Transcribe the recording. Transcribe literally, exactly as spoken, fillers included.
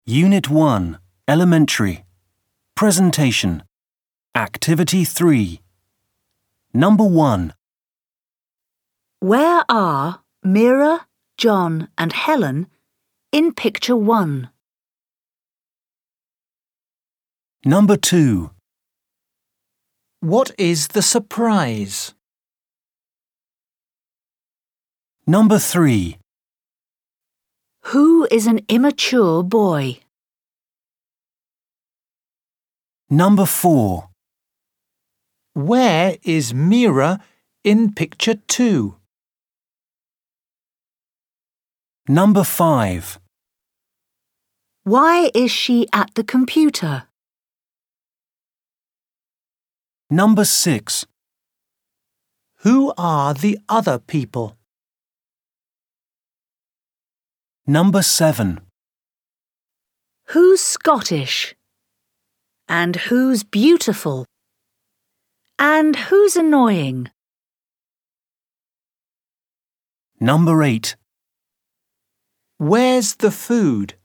Unit one, Elementary. Presentation. Activity three. Number one. Where are Mira, John and Helen in picture one? Number two. What is the surprise? Number three. Who is an immature boy? Number four. Where is Mira in picture two? Number five. Why is she at the computer? Number six. Who are the other people? Number seven. Who's Scottish? And who's beautiful? And who's annoying? Number eight. Where's the food?